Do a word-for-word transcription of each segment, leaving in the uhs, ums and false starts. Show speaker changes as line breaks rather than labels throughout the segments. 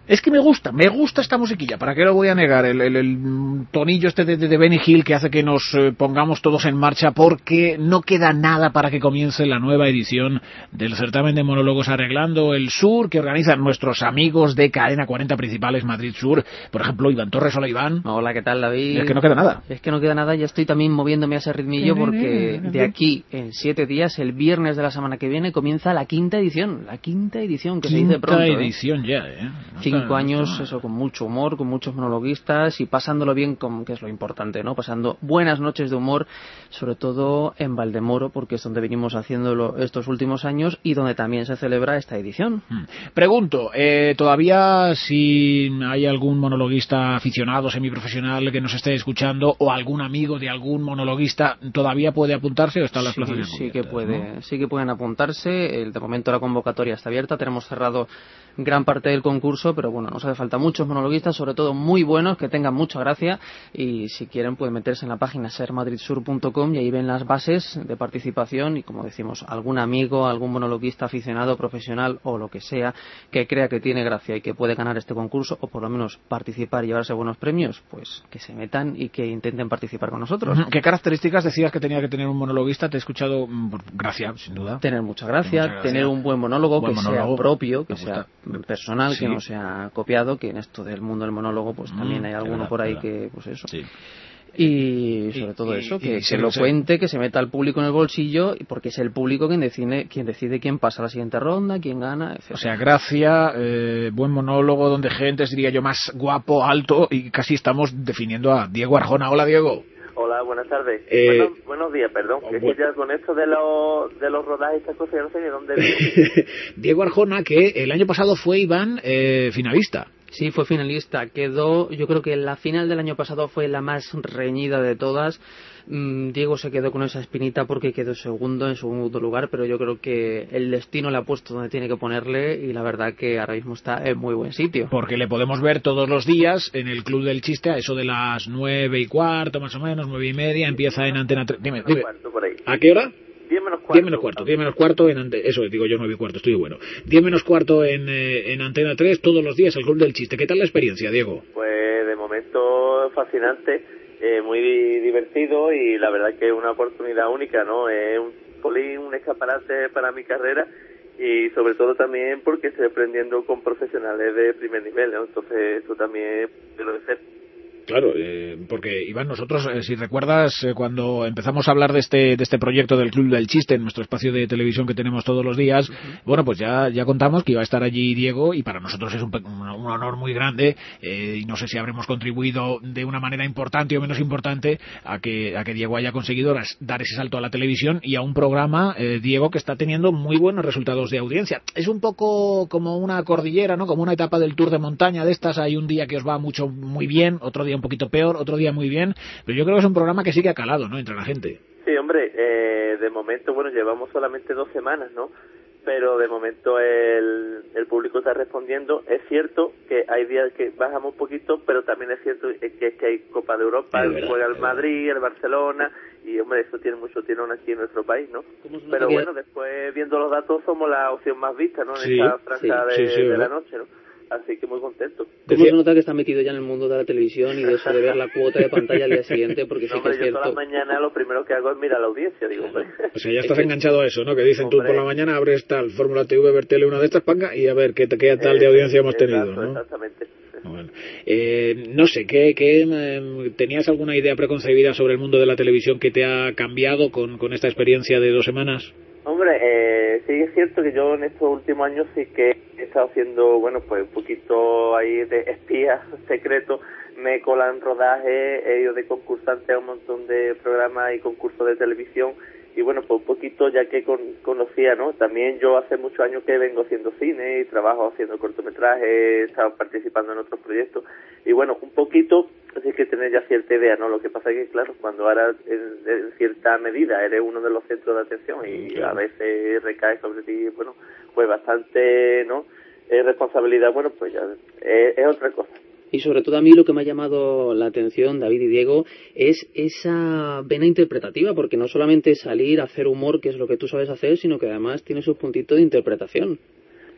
Es que me gusta, me gusta esta musiquilla, ¿para qué lo voy a negar? El, el, el tonillo este de, de, de Benny Hill que hace que nos eh, pongamos todos en marcha, porque no queda nada para que comience la nueva edición del certamen de monólogos Arreglando el Sur, que organizan nuestros amigos de Cadena cuarenta Principales Madrid Sur. Por ejemplo, Iván Torres. Hola, Iván.
Hola, ¿qué tal, David?
Es que no queda nada.
Es que no queda nada, ya estoy también moviéndome a ese ritmillo, porque de aquí en siete días, el viernes de la semana que viene, comienza la quinta edición. La quinta edición, que
quinta
se dice pronto.
Quinta edición, ¿eh? ya, ¿eh?
No Cinco está, años, no eso, con mucho humor, con muchos monologuistas y pasándolo bien, con, que es lo importante, ¿no? Pasando buenas noches de humor, sobre todo en Valdemoro, porque es donde venimos haciéndolo estos últimos años y donde también se celebra esta edición.
Hmm. Pregunto, eh, ¿todavía si hay algún monologuista aficionado, semiprofesional que nos esté escuchando, o algún amigo de algún monologuista, todavía puede apuntarse o están las
sí,
plazas ya
sí
cubiertas,
que puede,
¿no?
Sí que pueden apuntarse. El, de momento la convocatoria está abierta, tenemos cerrado gran parte del concurso, pero bueno, nos hace falta muchos monologuistas, sobre todo muy buenos, que tengan mucha gracia, y si quieren pueden meterse en la página ser madrid sur punto com y ahí ven las bases de participación y, como decimos, algún amigo, algún monologuista aficionado, profesional o lo que sea, que crea que tiene gracia y que puede ganar este concurso, o por lo menos participar y llevarse buenos premios, pues que se metan y que intenten participar con nosotros.
¿Qué características decías que tenía que tener un monologuista? Te he escuchado, gracia, sin duda.
Tener mucha gracia,
mucha gracia.
tener un buen monólogo,
buen
que
monólogo.
sea propio, que
Me
sea
gusta.
personal,
sí.
que no sea copiado, que en esto del mundo del monólogo pues también
mm,
hay alguno
verdad,
por ahí
verdad.
que pues eso.
Sí.
Y sobre
y,
todo
y,
eso,
y,
que,
y
que lo cuente, que se meta al público en el bolsillo, porque es el público quien decide, quien decide quién pasa a la siguiente ronda, quién gana, etcétera.
O sea, gracia, eh, buen monólogo, donde gente, diría yo, más guapo, alto, y casi estamos definiendo a Diego Arjona. Hola, Diego.
Hola, buenas tardes.
Eh,
bueno, buenos días, perdón.
oh,
es
bueno.
que ya con esto de los, de los rodajes y estas cosas ya no sé ni dónde vivo.
Diego Arjona, que el año pasado fue, Iván, eh, finalista.
Sí, fue finalista. Quedó, yo creo que la final del año pasado fue la más reñida de todas. Diego se quedó con esa espinita porque quedó segundo, en segundo lugar, pero yo creo que el destino le ha puesto donde tiene que ponerle, y la verdad que ahora mismo está en muy buen sitio.
Porque le podemos ver todos los días en el Club del Chiste, a eso de las nueve y cuarto, más o menos, nueve y media, empieza en Antena tres. Dime, dime. ¿A qué hora?
Diez menos cuarto.
Diez menos cuarto, diez menos cuarto en ante... eso digo yo, nueve y cuarto, estoy bueno. Diez menos cuarto en, eh, en Antena tres, todos los días el Club del Chiste. ¿Qué tal la experiencia, Diego?
Pues de momento fascinante, eh, muy divertido, y la verdad que es una oportunidad única, ¿no? Es un polín, un escaparate para mi carrera, y sobre todo también porque estoy aprendiendo con profesionales de primer nivel, ¿no? Entonces eso también debe ser.
Claro, eh, porque Iván, nosotros, eh, si recuerdas, eh, cuando empezamos a hablar de este de este proyecto del Club del Chiste en nuestro espacio de televisión que tenemos todos los días, uh-huh. bueno, pues ya ya contamos que iba a estar allí Diego, y para nosotros es un, un, un honor muy grande, eh, y no sé si habremos contribuido de una manera importante o menos importante a que a que Diego haya conseguido dar ese salto a la televisión y a un programa, eh, Diego, que está teniendo muy buenos resultados de audiencia. Es un poco como una cordillera, ¿no? Como una etapa del Tour de montaña de estas. Hay un día que os va mucho muy bien, otro día un poquito peor, otro día muy bien, pero yo creo que es un programa que sí que ha calado, ¿no?, entre la gente.
Sí, hombre, eh, de momento, bueno, llevamos solamente dos semanas, ¿no?, pero de momento el, el público está respondiendo. Es cierto que hay días que bajamos un poquito, pero también es cierto que, que, que hay Copa de Europa,
verdad,
juega el Madrid, el Barcelona, y hombre, eso tiene mucho tirón aquí en nuestro país, ¿no? Pero
que...
bueno, después viendo los datos somos la opción más vista, ¿no?, en
sí,
esta franja
sí,
de,
sí, sí,
de la noche, ¿no? Así que muy contento.
¿Cómo se nota que está metido ya en el mundo de la televisión y de eso de ver la cuota de pantalla al día siguiente? Porque
no,
sí que
hombre,
es cierto.
Yo todas las mañanas lo primero que hago es mirar la audiencia, digo, hombre.
O sea, ya estás enganchado a eso, ¿no? Que dicen, hombre, tú por la mañana abres tal, Fórmula T V, ver tele, una de estas, panga, y a ver qué, qué tal de audiencia hemos
exacto,
tenido, ¿no?
Exactamente.
Bueno, eh, no sé, ¿qué, qué eh, tenías alguna idea preconcebida sobre el mundo de la televisión que te ha cambiado con, con esta experiencia de dos semanas?
Hombre, eh, sí es cierto que yo en estos últimos años sí que he estado haciendo, bueno, pues un poquito ahí de espía secreto. Me colan rodajes, he ido de concursante a un montón de programas y concursos de televisión, y bueno, pues un poquito ya que con, conocía, ¿no? También yo hace muchos años que vengo haciendo cine y trabajo haciendo cortometrajes, he estado participando en otros proyectos, y bueno, un poquito así que tener ya cierta idea, ¿no? Lo que pasa es que, claro, cuando ahora en, en cierta medida eres uno de los centros de atención y a veces recae sobre ti, bueno, pues bastante, ¿no?, eh, responsabilidad, bueno, pues ya eh, es otra cosa.
Y sobre todo a mí lo que me ha llamado la atención, David y Diego, es esa vena interpretativa, porque no solamente salir a hacer humor, que es lo que tú sabes hacer, sino que además tiene su puntito de interpretación.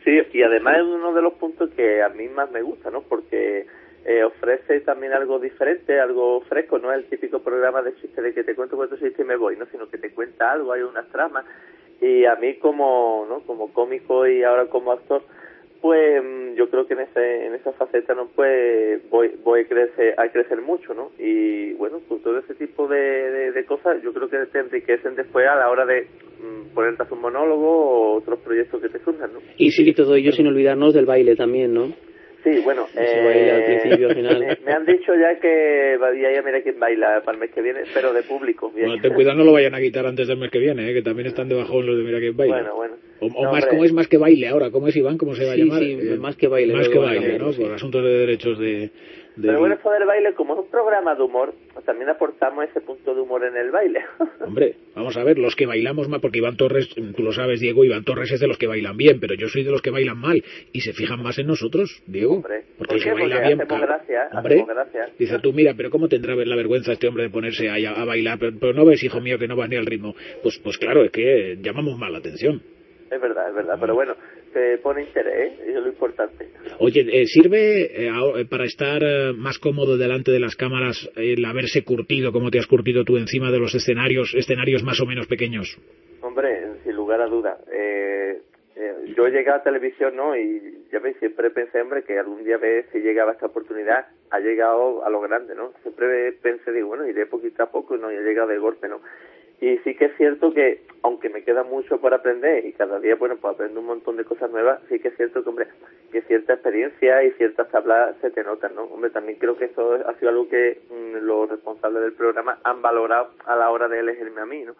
Sí, y además es uno de los puntos que a mí más me gusta, ¿no? Porque eh, ofrece también algo diferente, algo fresco, no es el típico programa de chiste de que te cuento cuánto chiste y me voy, ¿no? Sino que te cuenta algo, hay unas tramas. Y a mí como, ¿no? Como cómico y ahora como actor, pues yo creo que en ese en esa faceta no pues voy voy a crecer a crecer mucho, ¿no? Y bueno, pues todo ese tipo de, de, de cosas yo creo que te enriquecen después a la hora de mm, ponerte a hacer un monólogo o otros proyectos que te surjan, ¿no?
Y sí, todo ello sin olvidarnos del baile también, ¿no?
Sí, bueno,
Ese baile al principio, al final.
Me, me han dicho ya que ya, ya mira quién baila para el mes que viene, pero de público. Bien.
Bueno, ten cuidado, no lo vayan a quitar antes del mes que viene, ¿eh? Que también están de bajón los de mira quién baila.
Bueno, bueno.
O, o
no,
más,
hombre.
¿cómo es más que baile ahora? ¿Cómo es, Iván? ¿Cómo se va a
sí,
llamar?
Sí,
eh,
más que baile.
Más que baile,
baile,
¿no?
sí.
Por asuntos de derechos de... de...
Pero bueno, esto del baile, como es un programa de humor, también aportamos ese punto de humor en el baile.
Hombre, vamos a ver, los que bailamos mal, porque Iván Torres, tú lo sabes, Diego, Iván Torres es de los que bailan bien, pero yo soy de los que bailan mal, y se fijan más en nosotros, Diego.
Hombre,
porque
¿por
el que
qué?
baila
Porque
bien,
hacemos
claro,
gracia,
hombre,
hacemos gracia.
dice tú, mira, pero ¿cómo tendrá la vergüenza este hombre de ponerse ahí a, a bailar? Pero, pero no ves, hijo mío, que no vas ni al ritmo. Pues, pues claro, es que llamamos mal la atención.
Es verdad, es verdad, pero bueno, se pone interés, ¿eh? Eso es lo importante.
Oye, eh, ¿sirve eh, a- para estar eh, más cómodo delante de las cámaras el haberse curtido como te has curtido tú encima de los escenarios, escenarios más o menos pequeños?
Hombre, sin lugar a dudas. Eh, eh, yo llegué a televisión, ¿no? Y ya ves, siempre pensé, hombre, que algún día ve si llegaba esta oportunidad, ha llegado a lo grande, ¿no? Siempre pensé, digo, bueno, iré poquito a poco y no, ya he llegado de golpe, ¿no? Y sí que es cierto que, aunque me queda mucho por aprender y cada día, bueno, pues aprendo un montón de cosas nuevas, sí que es cierto que, hombre, que cierta experiencia y ciertas tablas se te notan, ¿no? Hombre, también creo que eso ha sido algo que mmm, los responsables del programa han valorado a la hora de elegirme a mí, ¿no?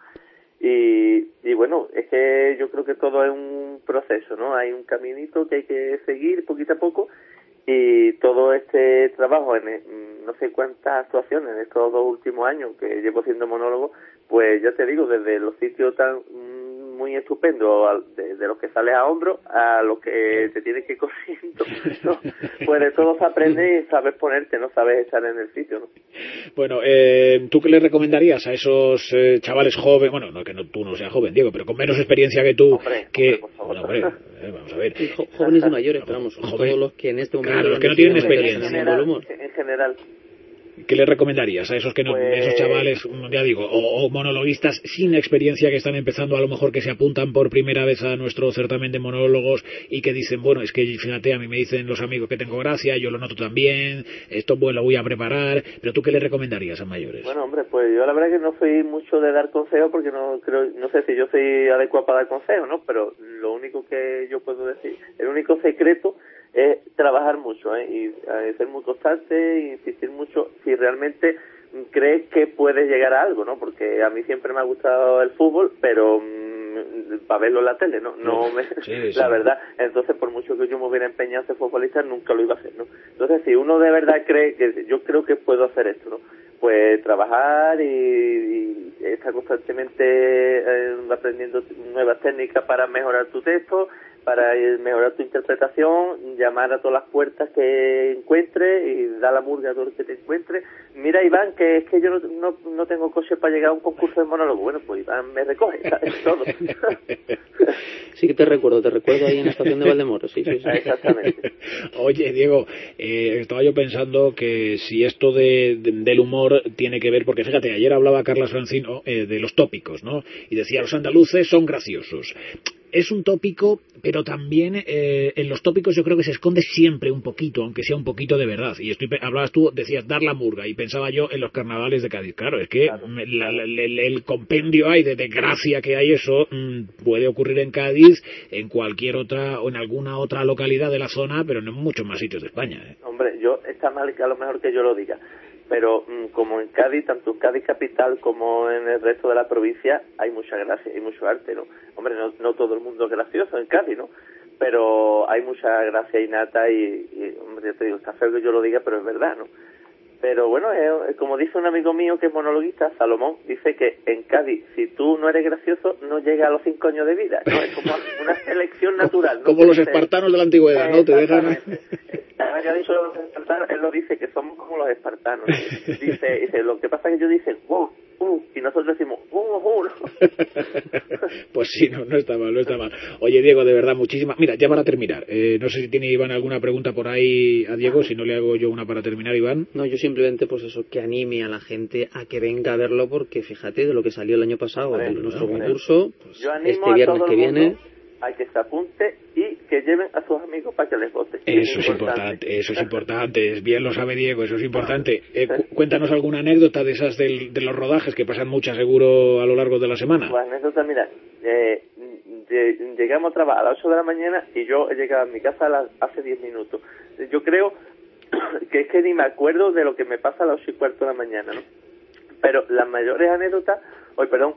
Y, y bueno, es que yo creo que todo es un proceso, ¿no? Hay un caminito que hay que seguir poquito a poco y todo este trabajo en no sé cuántas actuaciones en estos dos últimos años que llevo haciendo monólogo, pues ya te digo, desde los sitios tan muy estupendos de, de los que sales a hombro a los que te tienes que ir corriendo, ¿no? Pues de todo se aprende y sabes ponerte, no sabes estar en el sitio, ¿no?
Bueno, eh, ¿tú qué le recomendarías a esos eh, chavales jóvenes? Bueno, no que no, tú no seas joven, Diego, pero con menos experiencia que tú,
hombre,
que...
hombre, por favor.
Hombre, eh, vamos a ver.
Jo- jóvenes y mayores, pero vamos,
Joven.
todos los que en este momento...
Claro, los que no tienen experiencia.
En
En el humor.
general, en general.
¿Qué le recomendarías a esos que no,
Pues...
esos chavales, ya digo, o, o monologuistas sin experiencia que están empezando, a lo mejor que se apuntan por primera vez a nuestro certamen de monólogos y que dicen, bueno, es que fíjate, a mí me dicen los amigos que tengo gracia, yo lo noto también, esto pues lo voy a preparar, pero tú qué le recomendarías a mayores?
Bueno, hombre, pues yo la verdad que no soy mucho de dar consejos porque no creo, no sé si yo soy adecuado para dar consejos, ¿no? Pero lo único que yo puedo decir, el único secreto es trabajar mucho, ¿eh? Y eh, ser muy constante e insistir mucho si realmente crees que puedes llegar a algo, ¿no? Porque a mí siempre me ha gustado el fútbol, pero mmm, para verlo en la tele, ¿no? No me,
sí, sí.
La verdad, entonces por mucho que yo me hubiera empeñado en ser futbolista, nunca lo iba a hacer, ¿no? Entonces, si uno de verdad cree que yo creo que puedo hacer esto, ¿no? Pues trabajar y, y estar constantemente eh, aprendiendo nuevas técnicas para mejorar tu texto, para mejorar tu interpretación, llamar a todas las puertas que encuentres y dar la murga a todo lo que te encuentres. Mira, Iván, que es que yo no, no, no tengo coche para llegar a un concurso de monólogo. Bueno, pues Iván me recoge, ¿sabes? Todo.
Sí que te recuerdo, te recuerdo ahí en la estación de Valdemoro, sí, sí, sí.
Exactamente.
Oye, Diego, eh, estaba yo pensando que si esto de, de, del humor tiene que ver, porque fíjate, ayer hablaba Carlas Francino eh, de los tópicos, ¿no? Y decía, los andaluces son graciosos. Es un tópico, pero también eh, en los tópicos yo creo que se esconde siempre un poquito, aunque sea un poquito de verdad. Y estoy hablabas tú, decías dar la murga, y pensaba yo en los carnavales de Cádiz. Claro, es que
Claro,
me, la, la, el, el compendio hay de desgracia que hay eso, mmm, puede ocurrir en Cádiz, en cualquier otra, o en alguna otra localidad de la zona, pero no en muchos más sitios de España, ¿eh?
Hombre, yo está mal que a lo mejor que yo lo diga, pero mmm, como en Cádiz, tanto en Cádiz capital como en el resto de la provincia, hay mucha gracia, hay mucho arte, ¿no? Hombre, no, no todo el mundo es gracioso en Cádiz, ¿no? Pero hay mucha gracia innata y, y hombre, yo te digo, está feo que yo lo diga, pero es verdad, ¿no? Pero bueno, eh, como dice un amigo mío que es monologuista, Salomón, dice que en Cádiz, si tú no eres gracioso, no llegas a los cinco años de vida, ¿no? Es como una selección natural, ¿no?
Como los espartanos de la antigüedad, ¿no? Te dejan...
Ahora que ha dicho los espartanos, él lo dice, que somos como los espartanos. Dice, dice lo que pasa es que ellos dicen, wow, uh, y nosotros decimos, uh, uh, uh.
Pues sí, no, no está mal, no está mal. Oye, Diego, de verdad, muchísimas... Mira, ya para terminar, eh, no sé si tiene Iván alguna pregunta por ahí a Diego, si no le hago yo una para terminar, Iván.
No, yo simplemente, pues eso, que anime a la gente a que venga a verlo, porque fíjate, de lo que salió el año pasado,
Vale,
de nuestro
vale.
concurso, pues
Yo animo
este
a
viernes
todo
que
el
viene...
mundo a que se apunte y que lleven a sus amigos para que les voten.
Eso es importante, eso es importante, bien lo sabe Diego, eso es importante. Eh, cu- cuéntanos alguna anécdota de esas del, de los rodajes, que pasan muchas seguro a lo largo de la semana.
Pues anécdota, mira, eh, lle- llegamos a trabajar a las ocho de la mañana y yo he llegado a mi casa a las, hace diez minutos. Yo creo que es que ni me acuerdo de lo que me pasa a las ocho y cuarto de la mañana, ¿no? Pero las mayores anécdotas, hoy perdón,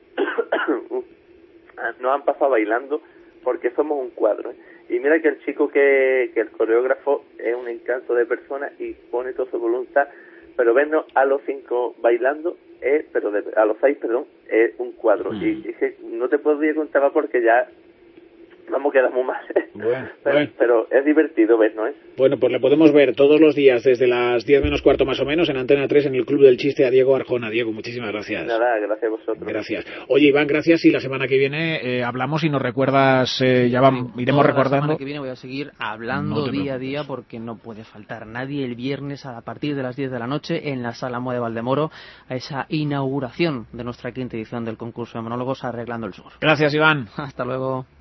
nos han pasado bailando porque somos un cuadro, ¿eh? Y mira que el chico que, que el coreógrafo es un encanto de persona y pone toda su voluntad, pero vernos a los cinco bailando, es, pero de, a los seis, perdón, es un cuadro. Mm. Y, y que no te podría contar más porque ya vamos, quedamos mal.
Bueno,
pero,
bueno.
pero es divertido vernos, ¿eh?
Bueno, pues le podemos ver todos los días desde las diez menos cuarto más o menos en Antena tres en el Club del Chiste a Diego Arjona. Diego, muchísimas gracias.
Nada, gracias a vosotros.
Gracias. Oye, Iván, gracias, y la semana que viene eh, hablamos y nos recuerdas, eh, ya vamos,
sí,
iremos recordando.
La semana que viene voy a seguir hablando
no
día a día porque no puede faltar nadie el viernes a partir de las diez de la noche en la Sala Moa de Valdemoro a esa inauguración de nuestra quinta edición del concurso de monólogos Arreglando el Sur.
Gracias, Iván.
Hasta luego.